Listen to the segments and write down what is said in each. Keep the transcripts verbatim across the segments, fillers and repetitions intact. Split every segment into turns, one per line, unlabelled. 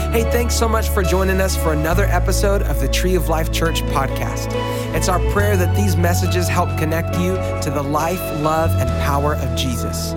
Hey, thanks so much for joining us for another episode of the Tree of Life Church podcast. It's our prayer that these messages help connect you to the life, love, and power of Jesus.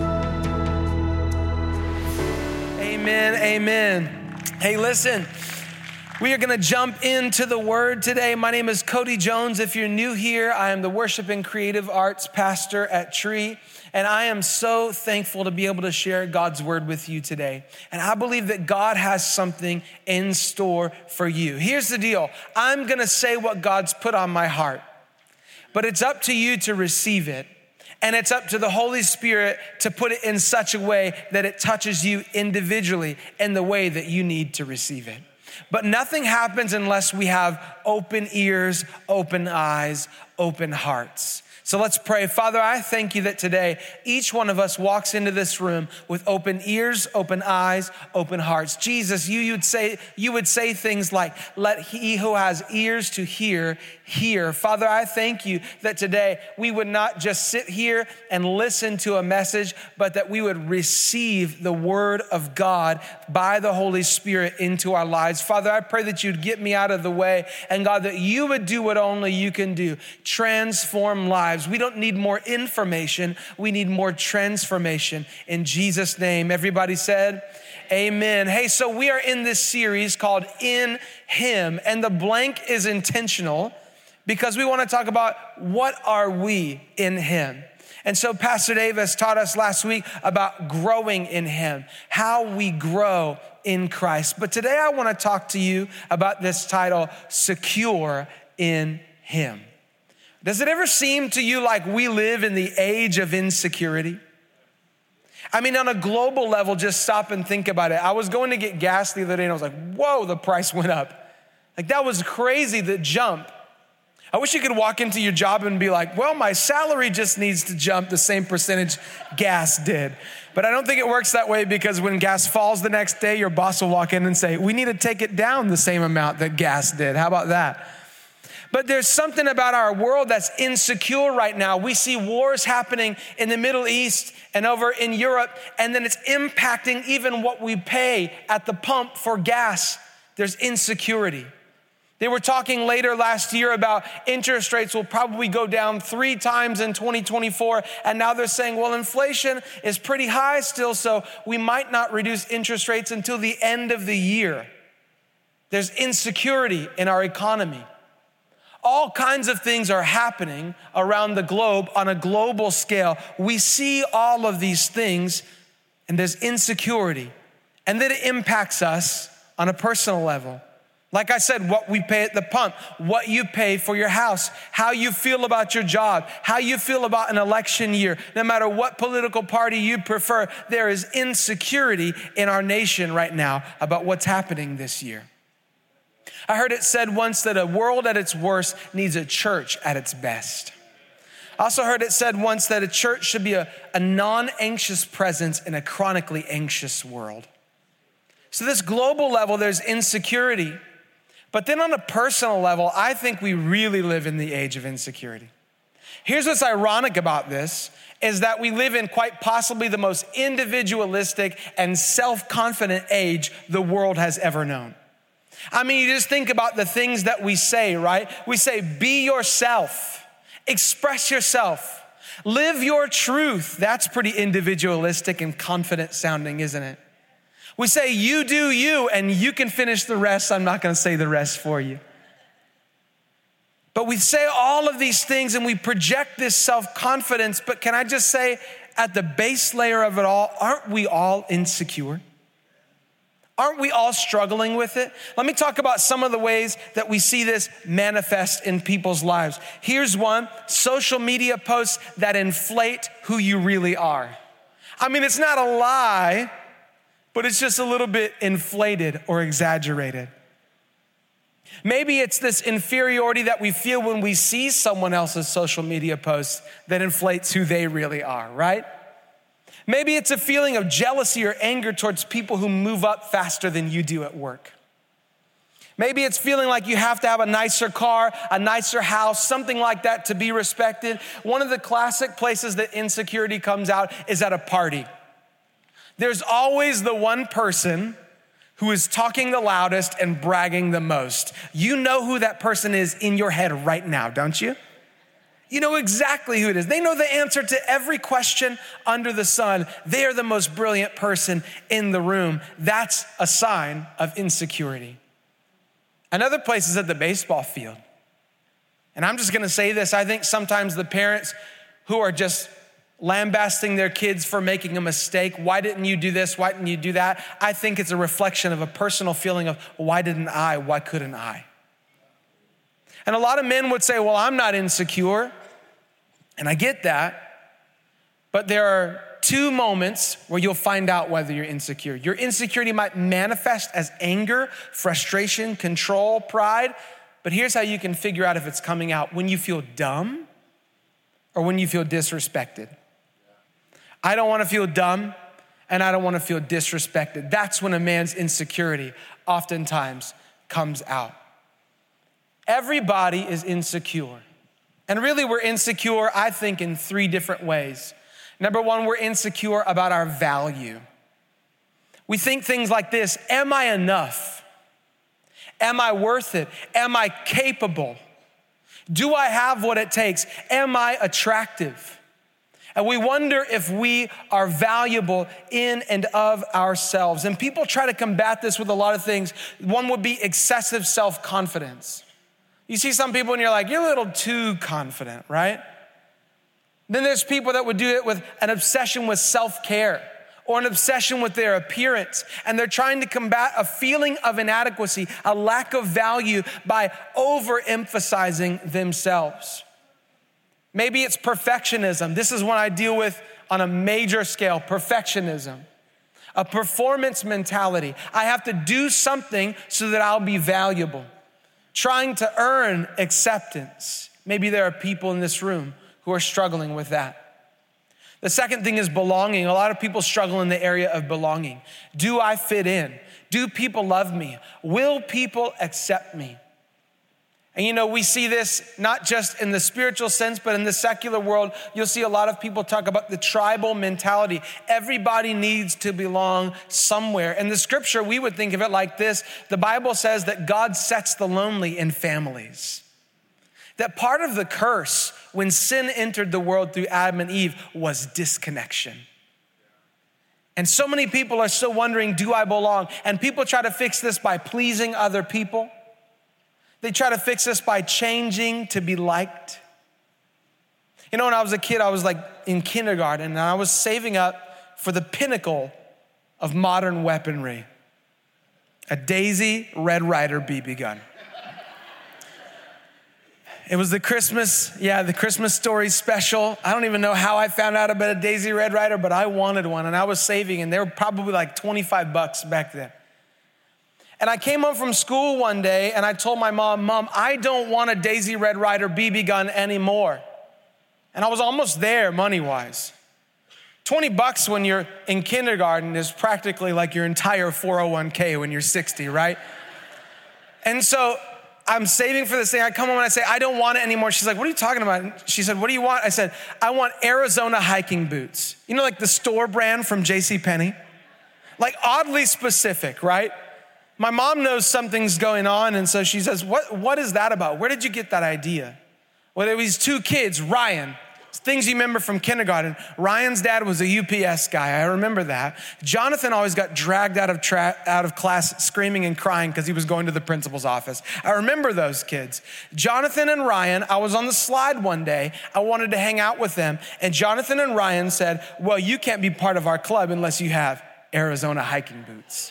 Amen, amen. Hey, listen, we are going to jump into the word today. My name is Cody Jones. If you're new here, I am the worship and creative arts pastor at Tree. And I am so thankful to be able to share God's word with you today. And I believe that God has something in store for you. Here's the deal. I'm gonna say what God's put on my heart, but it's up to you to receive it. And it's up to the Holy Spirit to put it in such a way that it touches you individually in the way that you need to receive it. But nothing happens unless we have open ears, open eyes, open hearts. So let's pray. Father, I thank you that today each one of us walks into this room with open ears, open eyes, open hearts. Jesus, you you'd say you would say things like, "Let he who has ears to hear, hear." Father, I thank you that today we would not just sit here and listen to a message, but that we would receive the word of God by the Holy Spirit into our lives. Father, I pray that you'd get me out of the way, and God, that you would do what only you can do, transform lives. We don't need more information. We need more transformation. In Jesus' name, everybody said, amen. Hey, so we are in this series called In Him, and the blank is intentional because we want to talk about what are we in Him. And so Pastor Davis taught us last week about growing in Him, how we grow in Christ. But today I want to talk to you about this title, Secure in Him. Does it ever seem to you like we live in the age of insecurity? I mean, on a global level, just stop and think about it. I was going to get gas the other day and I was like, whoa, the price went up. Like that was crazy, the jump. I wish you could walk into your job and be like, well, my salary just needs to jump the same percentage gas did. But I don't think it works that way because when gas falls the next day, your boss will walk in and say, we need to take it down the same amount that gas did. How about that? But there's something about our world that's insecure right now. We see wars happening in the Middle East and over in Europe, and then it's impacting even what we pay at the pump for gas. There's insecurity. They were talking later last year about interest rates will probably go down three times in twenty twenty-four, and now they're saying, well, inflation is pretty high still, so we might not reduce interest rates until the end of the year. There's insecurity in our economy. All kinds of things are happening around the globe on a global scale. We see all of these things, and there's insecurity. And then it impacts us on a personal level. Like I said, what we pay at the pump, what you pay for your house, how you feel about your job, how you feel about an election year. No matter what political party you prefer, there is insecurity in our nation right now about what's happening this year. I heard it said once that a world at its worst needs a church at its best. I also heard it said once that a church should be a, a non-anxious presence in a chronically anxious world. So this global level, there's insecurity. But then on a personal level, I think we really live in the age of insecurity. Here's what's ironic about this, is that we live in quite possibly the most individualistic and self-confident age the world has ever known. I mean, you just think about the things that we say, right? We say, be yourself, express yourself, live your truth. That's pretty individualistic and confident sounding, isn't it? We say, you do you, and you can finish the rest. I'm not going to say the rest for you. But we say all of these things and we project this self-confidence. But can I just say, at the base layer of it all, aren't we all insecure? Aren't we all struggling with it? Let me talk about some of the ways that we see this manifest in people's lives. Here's one: social media posts that inflate who you really are. I mean, it's not a lie, but it's just a little bit inflated or exaggerated. Maybe it's this inferiority that we feel when we see someone else's social media posts that inflates who they really are, right? Maybe it's a feeling of jealousy or anger towards people who move up faster than you do at work. Maybe it's feeling like you have to have a nicer car, a nicer house, something like that to be respected. One of the classic places that insecurity comes out is at a party. There's always the one person who is talking the loudest and bragging the most. You know who that person is in your head right now, don't you? You know exactly who it is. They know the answer to every question under the sun. They are the most brilliant person in the room. That's a sign of insecurity. Another place is at the baseball field. And I'm just gonna say this, I think sometimes the parents who are just lambasting their kids for making a mistake, why didn't you do this, why didn't you do that? I think it's a reflection of a personal feeling of, why didn't I, why couldn't I? And a lot of men would say, well, I'm not insecure. And I get that, but there are two moments where you'll find out whether you're insecure. Your insecurity might manifest as anger, frustration, control, pride, but here's how you can figure out if it's coming out: when you feel dumb or when you feel disrespected. I don't wanna feel dumb and I don't wanna feel disrespected. That's when a man's insecurity oftentimes comes out. Everybody is insecure. And really we're insecure, I think, in three different ways. Number one, we're insecure about our value. We think things like this: am I enough? Am I worth it? Am I capable? Do I have what it takes? Am I attractive? And we wonder if we are valuable in and of ourselves. And people try to combat this with a lot of things. One would be excessive self-confidence. You see some people and you're like, you're a little too confident, right? Then there's people that would do it with an obsession with self-care or an obsession with their appearance. And they're trying to combat a feeling of inadequacy, a lack of value, by overemphasizing themselves. Maybe it's perfectionism. This is one I deal with on a major scale: perfectionism, a performance mentality. I have to do something so that I'll be valuable, trying to earn acceptance. Maybe there are people in this room who are struggling with that. The second thing is belonging. A lot of people struggle in the area of belonging. Do I fit in? Do people love me? Will people accept me? And you know, we see this not just in the spiritual sense, but in the secular world. You'll see a lot of people talk about the tribal mentality. Everybody needs to belong somewhere. In the scripture, we would think of it like this. The Bible says that God sets the lonely in families. That part of the curse when sin entered the world through Adam and Eve was disconnection. And so many people are still wondering, do I belong? And people try to fix this by pleasing other people. They try to fix this by changing to be liked. You know, when I was a kid, I was like in kindergarten, and I was saving up for the pinnacle of modern weaponry: a Daisy Red Ryder B B gun. It was the Christmas, yeah, the Christmas Story special. I don't even know how I found out about a Daisy Red Ryder, but I wanted one, and I was saving, and they were probably like twenty-five bucks back then. And I came home from school one day and I told my mom, Mom, I don't want a Daisy Red Ryder B B gun anymore. And I was almost there money-wise. twenty bucks when you're in kindergarten is practically like your entire four oh one k when you're sixty, right? And so I'm saving for this thing. I come home and I say, I don't want it anymore. She's like, what are you talking about? And she said, what do you want? I said, I want Arizona hiking boots. You know, like the store brand from JCPenney? Like oddly specific, right? My mom knows something's going on, and so she says, what, what is that about? Where did you get that idea? Well, there were these two kids, Ryan, things you remember from kindergarten. Ryan's dad was a U P S guy. I remember that. Jonathan always got dragged out of tra- out of class screaming and crying because he was going to the principal's office. I remember those kids. Jonathan and Ryan, I was on the slide one day. I wanted to hang out with them, and Jonathan and Ryan said, well, you can't be part of our club unless you have Arizona hiking boots.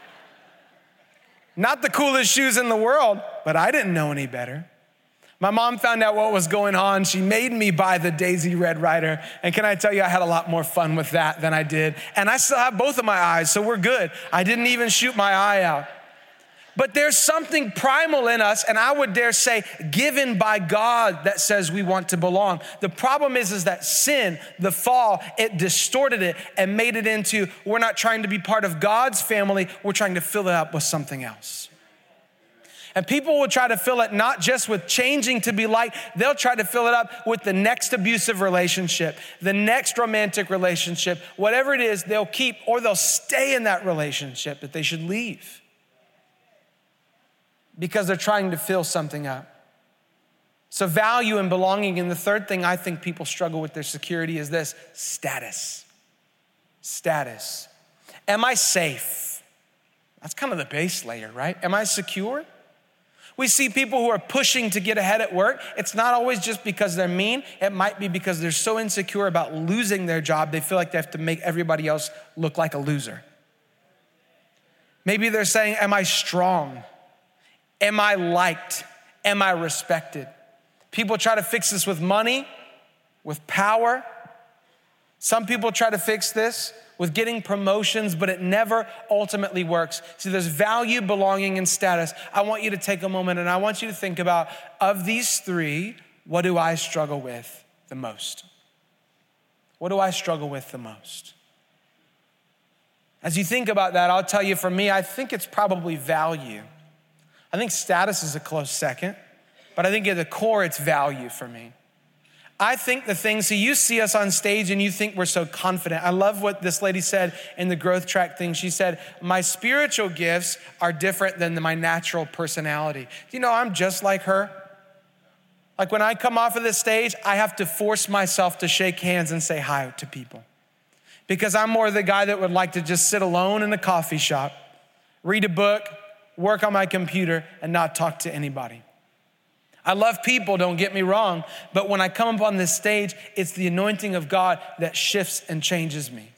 Not the coolest shoes in the world, but I didn't know any better. My mom found out what was going on. She made me buy the Daisy Red Ryder. And can I tell you, I had a lot more fun with that than I did. And I still have both of my eyes, so we're good. I didn't even shoot my eye out. But there's something primal in us, and I would dare say given by God, that says we want to belong. The problem is, is that sin, the fall, it distorted it and made it into, we're not trying to be part of God's family, we're trying to fill it up with something else. And people will try to fill it not just with changing to be liked, they'll try to fill it up with the next abusive relationship, the next romantic relationship, whatever it is, they'll keep, or they'll stay in that relationship that they should leave because they're trying to fill something up. So value and belonging. And the third thing I think people struggle with their security is this: status. Status. Am I safe? That's kind of the base layer, right? Am I secure? We see people who are pushing to get ahead at work. It's not always just because they're mean. It might be because they're so insecure about losing their job, they feel like they have to make everybody else look like a loser. Maybe they're saying, am I strong? Am I liked? Am I respected? People try to fix this with money, with power. Some people try to fix this with getting promotions, but it never ultimately works. See, there's value, belonging, and status. I want you to take a moment and I want you to think about, of these three, what do I struggle with the most? What do I struggle with the most? As you think about that, I'll tell you, for me, I think it's probably value. I think status is a close second, but I think at the core, it's value for me. I think the things, so you see us on stage and you think we're so confident. I love what this lady said in the growth track thing. She said, my spiritual gifts are different than my natural personality. You know, I'm just like her. Like when I come off of this stage, I have to force myself to shake hands and say hi to people. Because I'm more the guy that would like to just sit alone in a coffee shop, read a book, work on my computer, and not talk to anybody. I love people, don't get me wrong, but when I come up on this stage, it's the anointing of God that shifts and changes me.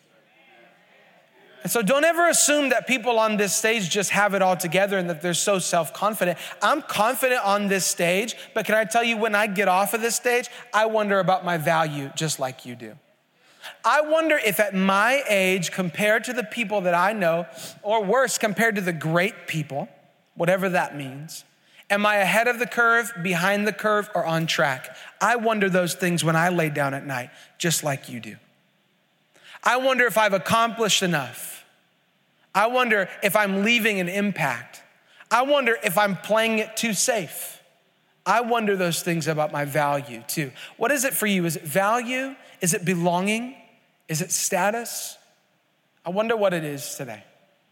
And so don't ever assume that people on this stage just have it all together and that they're so self-confident. I'm confident on this stage, but can I tell you, when I get off of this stage, I wonder about my value just like you do. I wonder if at my age, compared to the people that I know, or worse, compared to the great people, whatever that means, am I ahead of the curve, behind the curve, or on track? I wonder those things when I lay down at night, just like you do. I wonder if I've accomplished enough. I wonder if I'm leaving an impact. I wonder if I'm playing it too safe. I wonder those things about my value too. What is it for you? Is it value? Is it belonging? Is it status? I wonder what it is today.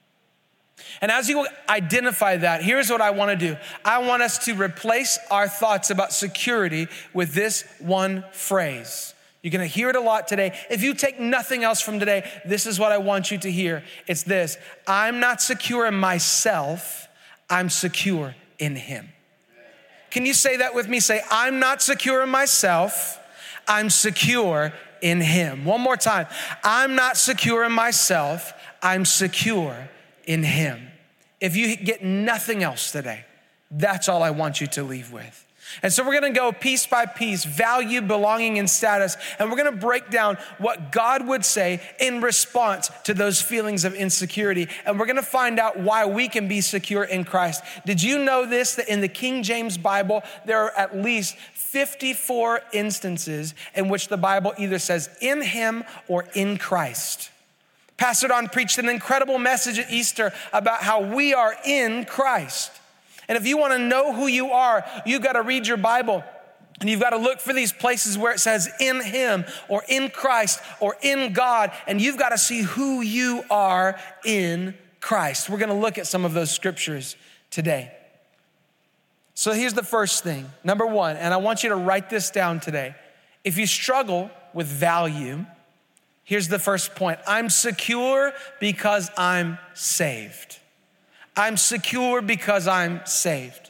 And as you identify that, here's what I want to do. I want us to replace our thoughts about security with this one phrase. You're going to hear it a lot today. If you take nothing else from today, this is what I want you to hear. It's this: I'm not secure in myself, I'm secure in him. Can you say that with me? Say, I'm not secure in myself, I'm secure in him. One more time. I'm not secure in myself, I'm secure in him. If you get nothing else today, that's all I want you to leave with. And so we're gonna go piece by piece, value, belonging, and status, and we're gonna break down what God would say in response to those feelings of insecurity, and we're gonna find out why we can be secure in Christ. Did you know this, that in the King James Bible, there are at least fifty-four instances in which the Bible either says in him or in Christ? Pastor Don preached an incredible message at Easter about how we are in Christ. And if you want to know who you are, you've got to read your Bible and you've got to look for these places where it says in him or in Christ or in God, and you've got to see who you are in Christ. We're going to look at some of those scriptures today. So here's the first thing. Number one, and I want you to write this down today. If you struggle with value, here's the first point. I'm secure because I'm saved. I'm secure because I'm saved.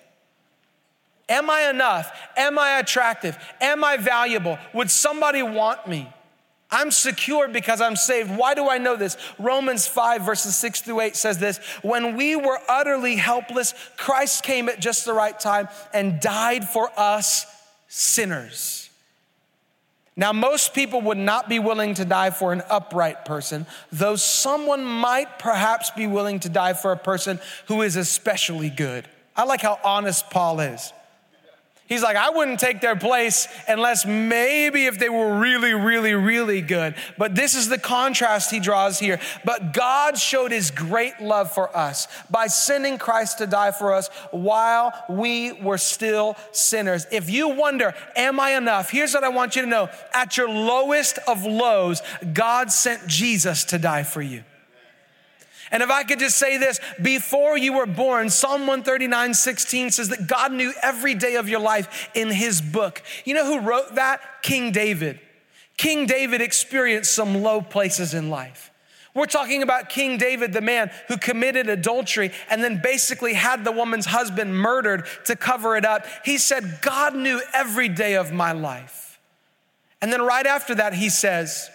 Am I enough? Am I attractive? Am I valuable? Would somebody want me? I'm secure because I'm saved. Why do I know this? Romans five verses six through eight says this: when we were utterly helpless, Christ came at just the right time and died for us sinners. Now, most people would not be willing to die for an upright person, though someone might perhaps be willing to die for a person who is especially good. I like how honest Paul is. He's like, I wouldn't take their place unless maybe if they were really, really, really good. But this is the contrast he draws here. But God showed his great love for us by sending Christ to die for us while we were still sinners. If you wonder, am I enough? Here's what I want you to know. At your lowest of lows, God sent Jesus to die for you. And if I could just say this, before you were born, Psalm one thirty-nine, sixteen says that God knew every day of your life in his book. You know who wrote that? King David. King David experienced some low places in life. We're talking about King David, the man who committed adultery and then basically had the woman's husband murdered to cover it up. He said, God knew every day of my life. And then right after that, he says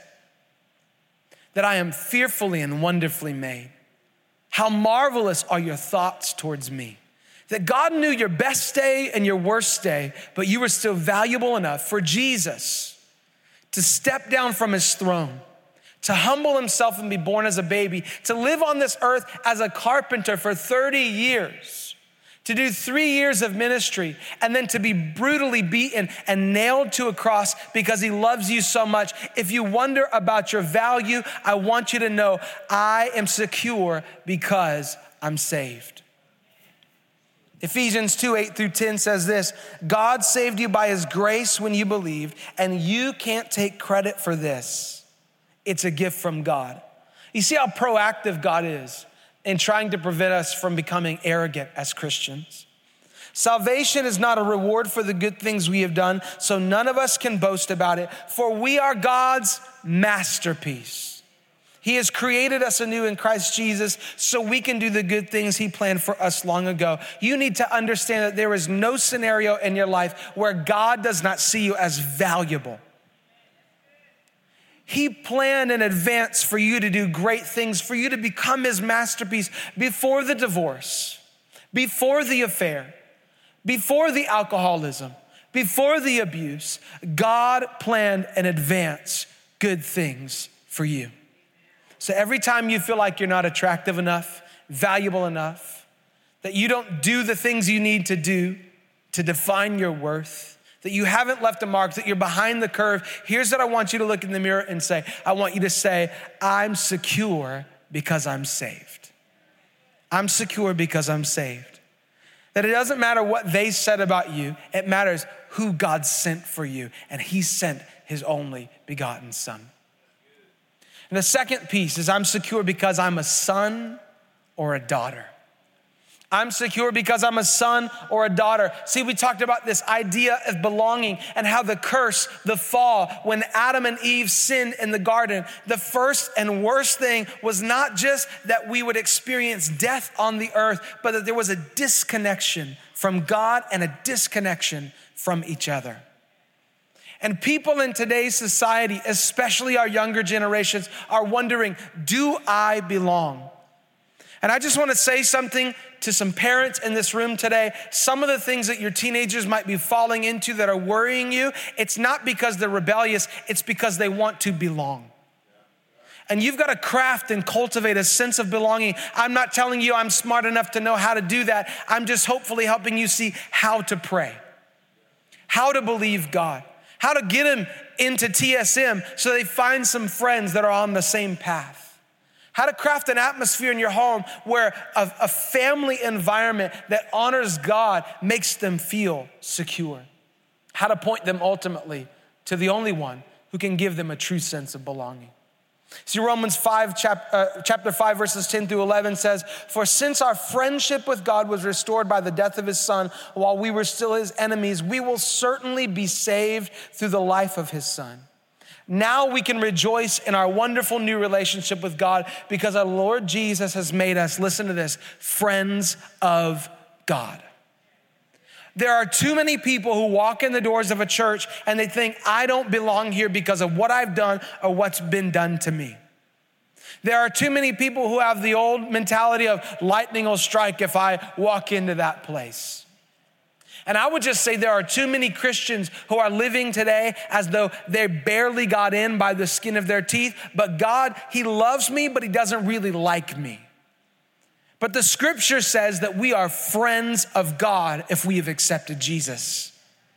that I am fearfully and wonderfully made. How marvelous are your thoughts towards me. That God knew your best day and your worst day, but you were still valuable enough for Jesus to step down from his throne, to humble himself and be born as a baby, to live on this earth as a carpenter for thirty years, to do three years of ministry, and then to be brutally beaten and nailed to a cross because he loves you so much. If you wonder about your value, I want you to know I am secure because I'm saved. Ephesians two, eight through ten says this, God saved you by his grace when you believed, and you can't take credit for this. It's a gift from God. You see how proactive God is in trying to prevent us from becoming arrogant as Christians. Salvation is not a reward for the good things we have done, so none of us can boast about it, for we are God's masterpiece. He has created us anew in Christ Jesus so we can do the good things he planned for us long ago. You need to understand that there is no scenario in your life where God does not see you as valuable. He planned in advance for you to do great things, for you to become his masterpiece before the divorce, before the affair, before the alcoholism, before the abuse. God planned in advance good things for you. So every time you feel like you're not attractive enough, valuable enough, that you don't do the things you need to do to define your worth, that you haven't left a mark, that you're behind the curve, here's what I want you to look in the mirror and say. I want you to say, I'm secure because I'm saved. I'm secure because I'm saved. That it doesn't matter what they said about you, it matters who God sent for you, and he sent his only begotten son. And the second piece is I'm secure because I'm a son or a daughter. I'm secure because I'm a son or a daughter. See, we talked about this idea of belonging and how the curse, the fall, when Adam and Eve sinned in the garden, the first and worst thing was not just that we would experience death on the earth, but that there was a disconnection from God and a disconnection from each other. And people in today's society, especially our younger generations, are wondering, do I belong? And I just want to say something to some parents in this room today. Some of the things that your teenagers might be falling into that are worrying you, it's not because they're rebellious, it's because they want to belong. And you've got to craft and cultivate a sense of belonging. I'm not telling you I'm smart enough to know how to do that. I'm just hopefully helping you see how to pray, how to believe God, how to get them into T S M so they find some friends that are on the same path. How to craft an atmosphere in your home where a, a family environment that honors God makes them feel secure. How to point them ultimately to the only one who can give them a true sense of belonging. See, Romans five, chap, uh, chapter five, verses ten through eleven says, for since our friendship with God was restored by the death of his son, while we were still his enemies, we will certainly be saved through the life of his son. Now we can rejoice in our wonderful new relationship with God because our Lord Jesus has made us, listen to this, friends of God. There are too many people who walk in the doors of a church and they think, I don't belong here because of what I've done or what's been done to me. There are too many people who have the old mentality of lightning will strike if I walk into that place. And I would just say there are too many Christians who are living today as though they barely got in by the skin of their teeth, but God, he loves me, but he doesn't really like me. But the scripture says that we are friends of God if we have accepted Jesus.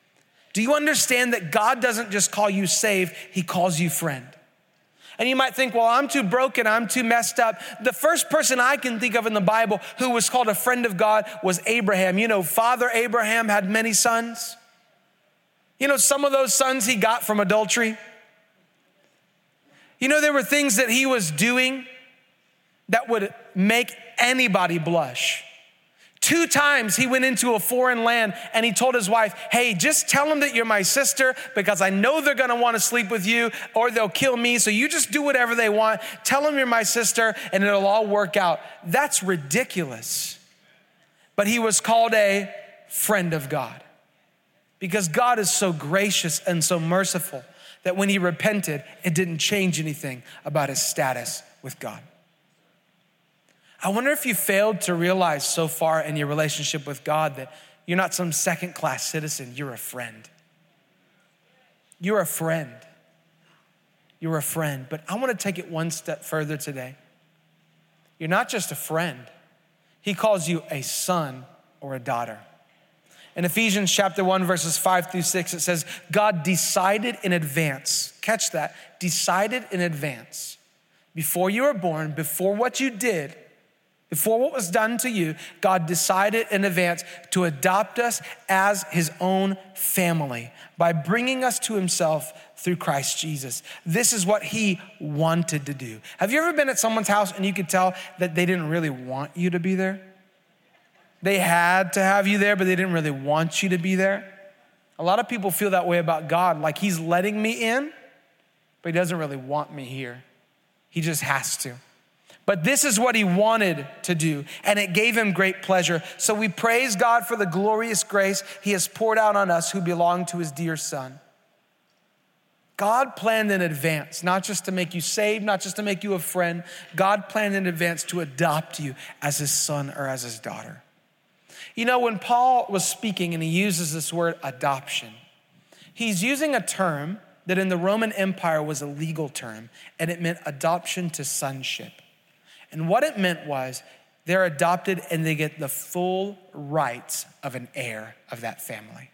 Do you understand that God doesn't just call you saved, he calls you friend? And you might think, well, I'm too broken, I'm too messed up. The first person I can think of in the Bible who was called a friend of God was Abraham. You know, Father Abraham had many sons. You know, some of those sons he got from adultery. You know, there were things that he was doing that would make anybody blush. Two times he went into a foreign land and he told his wife, hey, just tell them that you're my sister because I know they're gonna wanna sleep with you or they'll kill me. So you just do whatever they want. Tell them you're my sister and it'll all work out. That's ridiculous. But he was called a friend of God because God is so gracious and so merciful that when he repented, it didn't change anything about his status with God. I wonder if you failed to realize so far in your relationship with God that you're not some second-class citizen, you're a friend. You're a friend. You're a friend. But I want to take it one step further today. You're not just a friend. He calls you a son or a daughter. In Ephesians chapter one, verses five through six, it says, God decided in advance, catch that, decided in advance, before you were born, before what you did, before what was done to you, God decided in advance to adopt us as his own family by bringing us to himself through Christ Jesus. This is what he wanted to do. Have you ever been at someone's house and you could tell that they didn't really want you to be there? They had to have you there, but they didn't really want you to be there. A lot of people feel that way about God, like he's letting me in, but he doesn't really want me here. He just has to. But this is what he wanted to do, and it gave him great pleasure. So we praise God for the glorious grace he has poured out on us who belong to his dear son. God planned in advance, not just to make you saved, not just to make you a friend. God planned in advance to adopt you as his son or as his daughter. You know, when Paul was speaking and he uses this word adoption, he's using a term that in the Roman Empire was a legal term, and it meant adoption to sonship. And what it meant was they're adopted and they get the full rights of an heir of that family.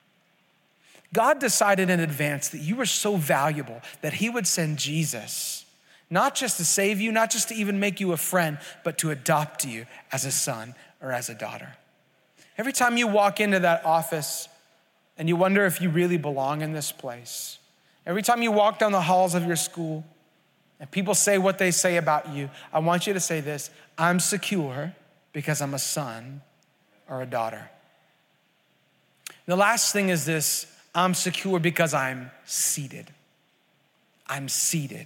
God decided in advance that you were so valuable that he would send Jesus, not just to save you, not just to even make you a friend, but to adopt you as a son or as a daughter. Every time you walk into that office and you wonder if you really belong in this place, every time you walk down the halls of your school, and people say what they say about you, I want you to say this: I'm secure because I'm a son or a daughter. The last thing is this: I'm secure because I'm seated. I'm seated.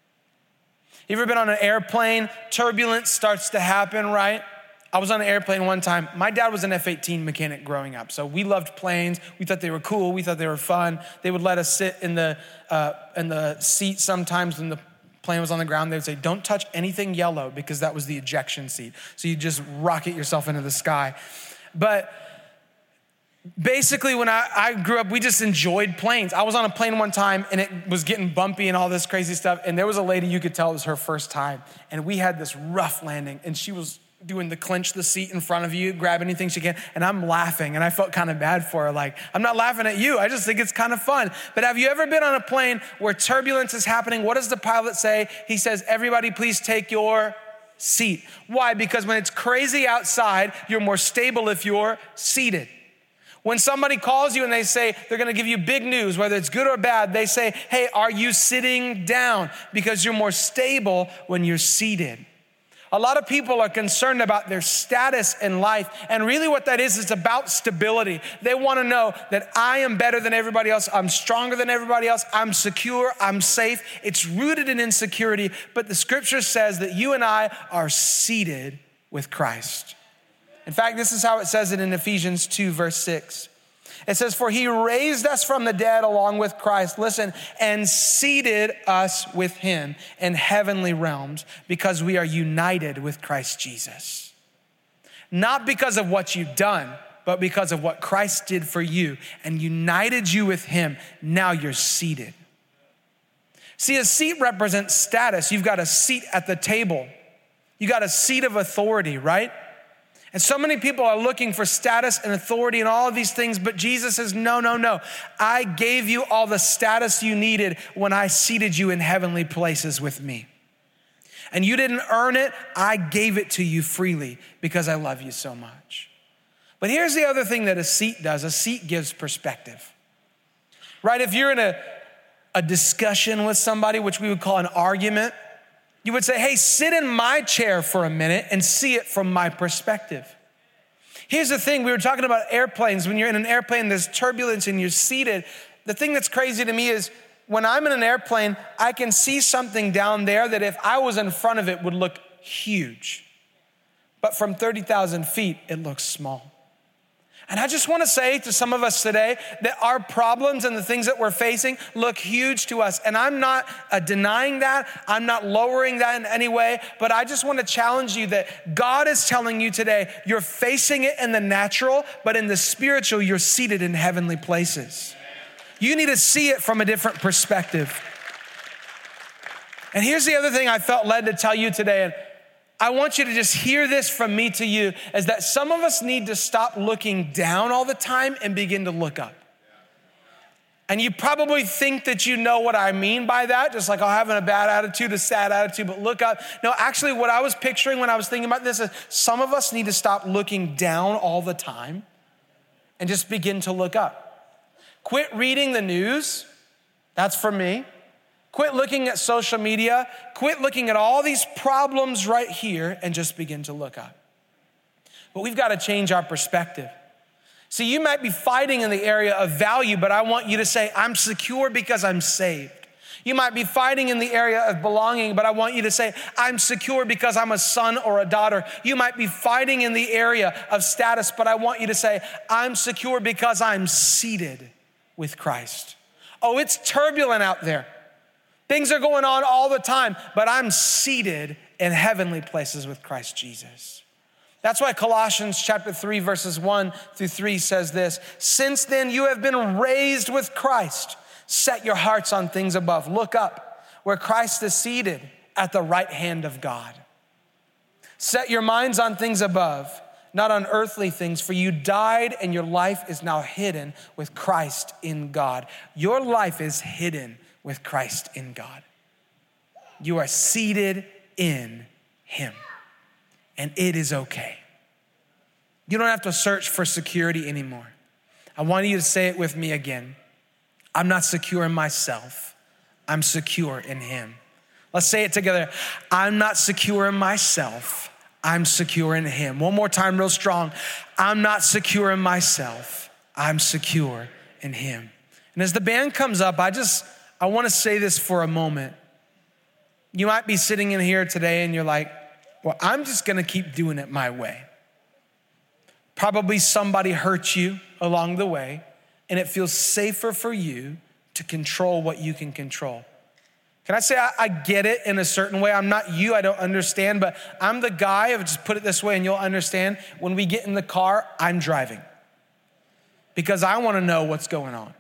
You ever been on an airplane? Turbulence starts to happen, right? I was on an airplane one time. My dad was an F eighteen mechanic growing up, so we loved planes. We thought they were cool. We thought they were fun. They would let us sit in the uh, in the seat sometimes when the plane was on the ground. They would say, don't touch anything yellow, because that was the ejection seat. So you just rocket yourself into the sky. But basically, when I, I grew up, we just enjoyed planes. I was on a plane one time and it was getting bumpy and all this crazy stuff. And there was a lady, you could tell it was her first time. And we had this rough landing and she was doing the clench the seat in front of you, grab anything she can. And I'm laughing and I felt kind of bad for her. Like, I'm not laughing at you. I just think it's kind of fun. But have you ever been on a plane where turbulence is happening? What does the pilot say? He says, everybody please take your seat. Why? Because when it's crazy outside, you're more stable if you're seated. When somebody calls you and they say they're gonna give you big news, whether it's good or bad, they say, hey, are you sitting down? Because you're more stable when you're seated. A lot of people are concerned about their status in life. And really what that is, is about stability. They wanna know that I am better than everybody else. I'm stronger than everybody else. I'm secure, I'm safe. It's rooted in insecurity. But the scripture says that you and I are seated with Christ. In fact, this is how it says it in Ephesians two, verse six. It says, for he raised us from the dead along with Christ, listen, and seated us with him in heavenly realms because we are united with Christ Jesus. Not because of what you've done, but because of what Christ did for you and united you with him. Now you're seated. See, a seat represents status. You've got a seat at the table. You got a seat of authority, right? And so many people are looking for status and authority and all of these things, but Jesus says, no, no, no. I gave you all the status you needed when I seated you in heavenly places with me. And you didn't earn it. I gave it to you freely because I love you so much. But here's the other thing that a seat does. A seat gives perspective, right? If you're in a, a discussion with somebody, which we would call an argument, you would say, hey, sit in my chair for a minute and see it from my perspective. Here's the thing, we were talking about airplanes. When you're in an airplane, there's turbulence and you're seated. The thing that's crazy to me is when I'm in an airplane, I can see something down there that if I was in front of it would look huge. But from thirty thousand feet, it looks small. And I just want to say to some of us today that our problems and the things that we're facing look huge to us. And I'm not uh, denying that. I'm not lowering that in any way. But I just want to challenge you that God is telling you today, you're facing it in the natural, but in the spiritual, you're seated in heavenly places. You need to see it from a different perspective. And here's the other thing I felt led to tell you today. And I want you to just hear this from me to you, is that some of us need to stop looking down all the time and begin to look up. And you probably think that you know what I mean by that, just like, oh, having a bad attitude, a sad attitude, but look up. No, actually what I was picturing when I was thinking about this is some of us need to stop looking down all the time and just begin to look up. Quit reading the news. That's for me. Quit looking at social media. Quit looking at all these problems right here and just begin to look up. But we've got to change our perspective. See, you might be fighting in the area of value, but I want you to say, I'm secure because I'm saved. You might be fighting in the area of belonging, but I want you to say, I'm secure because I'm a son or a daughter. You might be fighting in the area of status, but I want you to say, I'm secure because I'm seated with Christ. Oh, it's turbulent out there. Things are going on all the time, but I'm seated in heavenly places with Christ Jesus. That's why Colossians chapter three, verses one through three says this, since then you have been raised with Christ. Set your hearts on things above. Look up where Christ is seated at the right hand of God. Set your minds on things above, not on earthly things, for you died and your life is now hidden with Christ in God. Your life is hidden with Christ in God. You are seated in him, and it is okay. You don't have to search for security anymore. I want you to say it with me again. I'm not secure in myself. I'm secure in him. Let's say it together. I'm not secure in myself. I'm secure in him. One more time, real strong. I'm not secure in myself. I'm secure in him. And as the band comes up, I just, I want to say this for a moment. You might be sitting in here today and you're like, well, I'm just going to keep doing it my way. Probably somebody hurt you along the way, and it feels safer for you to control what you can control. Can I say I, I get it in a certain way? I'm not you, I don't understand, but I'm the guy, I'll just put it this way and you'll understand. When we get in the car, I'm driving because I want to know what's going on.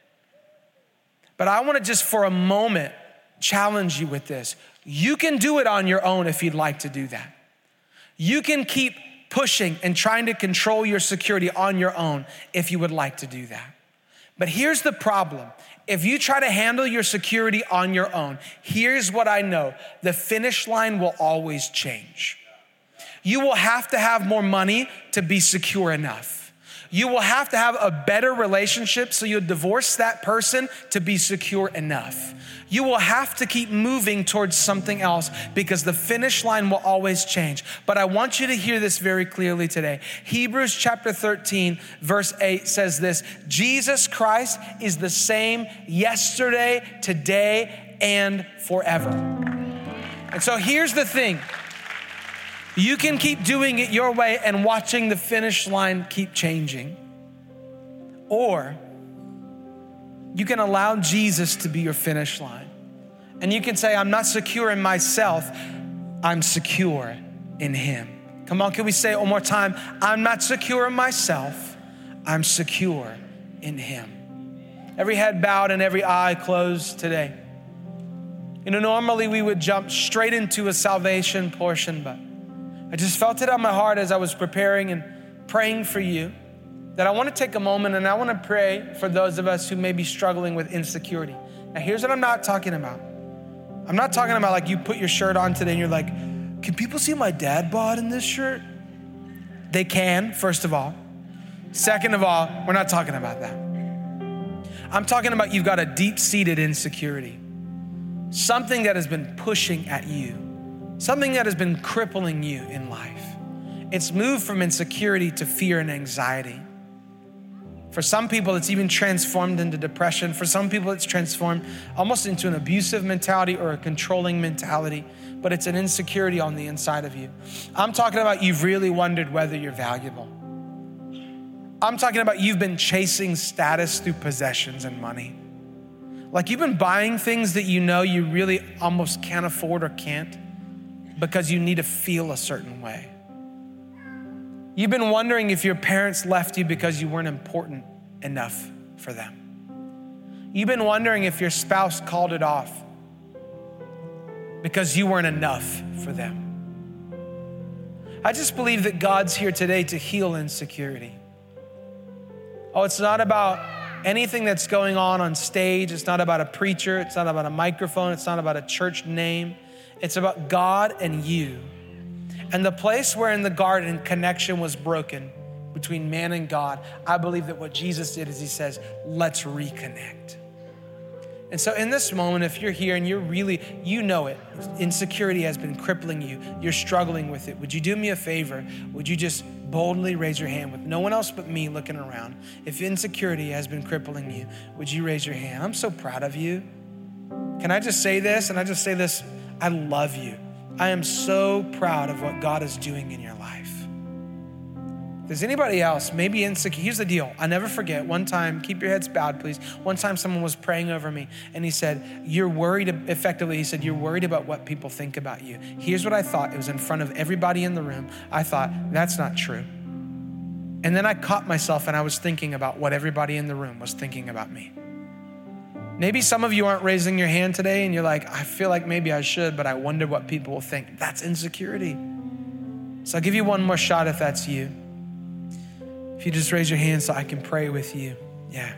But I want to just for a moment challenge you with this. You can do it on your own if you'd like to do that. You can keep pushing and trying to control your security on your own if you would like to do that. But here's the problem. If you try to handle your security on your own, here's what I know. The finish line will always change. You will have to have more money to be secure enough. You will have to have a better relationship so you'll divorce that person to be secure enough. You will have to keep moving towards something else because the finish line will always change. But I want you to hear this very clearly today. Hebrews chapter thirteen, verse eight says this, Jesus Christ is the same yesterday, today, and forever. And so here's the thing. You can keep doing it your way and watching the finish line keep changing. Or you can allow Jesus to be your finish line. And you can say, I'm not secure in myself. I'm secure in him. Come on, can we say it one more time? I'm not secure in myself. I'm secure in him. Every head bowed and every eye closed today. You know, normally we would jump straight into a salvation portion, but I just felt it on my heart as I was preparing and praying for you that I want to take a moment and I want to pray for those of us who may be struggling with insecurity. Now, here's what I'm not talking about. I'm not talking about like you put your shirt on today and you're like, can people see my dad bod in this shirt? They can, first of all. Second of all, we're not talking about that. I'm talking about you've got a deep-seated insecurity, something that has been pushing at you, something that has been crippling you in life. It's moved from insecurity to fear and anxiety. For some people, it's even transformed into depression. For some people, it's transformed almost into an abusive mentality or a controlling mentality, but it's an insecurity on the inside of you. I'm talking about you've really wondered whether you're valuable. I'm talking about you've been chasing status through possessions and money. Like you've been buying things that you know you really almost can't afford or can't because you need to feel a certain way. You've been wondering if your parents left you because you weren't important enough for them. You've been wondering if your spouse called it off because you weren't enough for them. I just believe that God's here today to heal insecurity. Oh, it's not about anything that's going on on stage. It's not about a preacher. It's not about a microphone. It's not about a church name. It's about God and you. And the place where in the garden connection was broken between man and God, I believe that what Jesus did is he says, let's reconnect. And so in this moment, if you're here and you're really, you know it, insecurity has been crippling you, you're struggling with it, would you do me a favor? Would you just boldly raise your hand with no one else but me looking around? If insecurity has been crippling you, would you raise your hand? I'm so proud of you. Can I just say this? And I just say this, I love you. I am so proud of what God is doing in your life. If there's anybody else, maybe insecure, here's the deal. I never forget one time, keep your heads bowed, please. One time someone was praying over me and he said, you're worried, effectively, he said, you're worried about what people think about you. Here's what I thought. It was in front of everybody in the room. I thought, that's not true. And then I caught myself and I was thinking about what everybody in the room was thinking about me. Maybe some of you aren't raising your hand today and you're like, I feel like maybe I should, but I wonder what people will think. That's insecurity. So I'll give you one more shot if that's you. If you just raise your hand so I can pray with you. Yeah.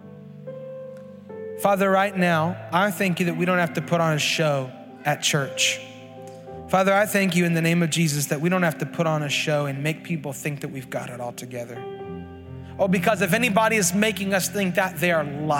Father, right now, I thank you that we don't have to put on a show at church. Father, I thank you in the name of Jesus that we don't have to put on a show and make people think that we've got it all together. Oh, because if anybody is making us think that, they are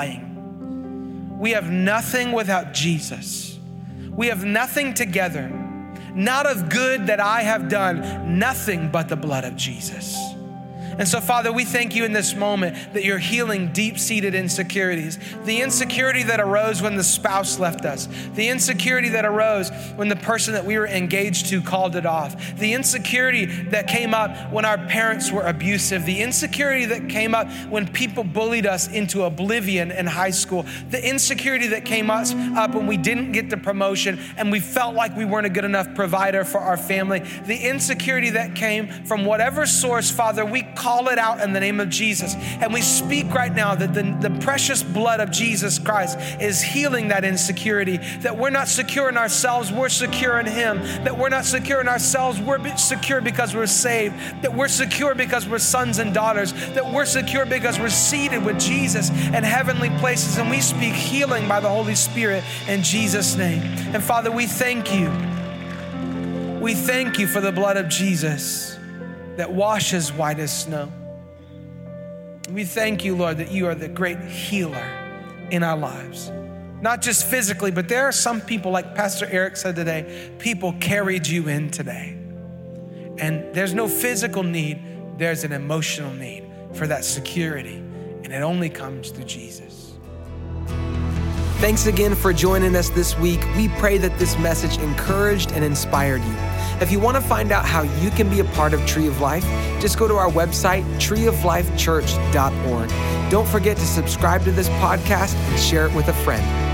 lying. We have nothing without Jesus. We have nothing together, not of good that I have done, nothing but the blood of Jesus. And so, Father, we thank you in this moment that you're healing deep-seated insecurities. The insecurity that arose when the spouse left us. The insecurity that arose when the person that we were engaged to called it off. The insecurity that came up when our parents were abusive. The insecurity that came up when people bullied us into oblivion in high school. The insecurity that came us up when we didn't get the promotion and we felt like we weren't a good enough provider for our family. The insecurity that came from whatever source, Father, we call it out in the name of Jesus. And we speak right now that the, the precious blood of Jesus Christ is healing that insecurity, that we're not secure in ourselves, we're secure in him, that we're not secure in ourselves, we're secure because we're saved, that we're secure because we're sons and daughters, that we're secure because we're seated with Jesus in heavenly places. And we speak healing by the Holy Spirit in Jesus' name. And Father, we thank you. We thank you for the blood of Jesus that washes white as snow. We thank you, Lord, that you are the great healer in our lives. Not just physically, but there are some people, like Pastor Eric said today, people carried you in today. And there's no physical need, there's an emotional need for that security. And it only comes through Jesus.
Thanks again for joining us this week. We pray that this message encouraged and inspired you. If you want to find out how you can be a part of Tree of Life, just go to our website, tree of life church dot org. Don't forget to subscribe to this podcast and share it with a friend.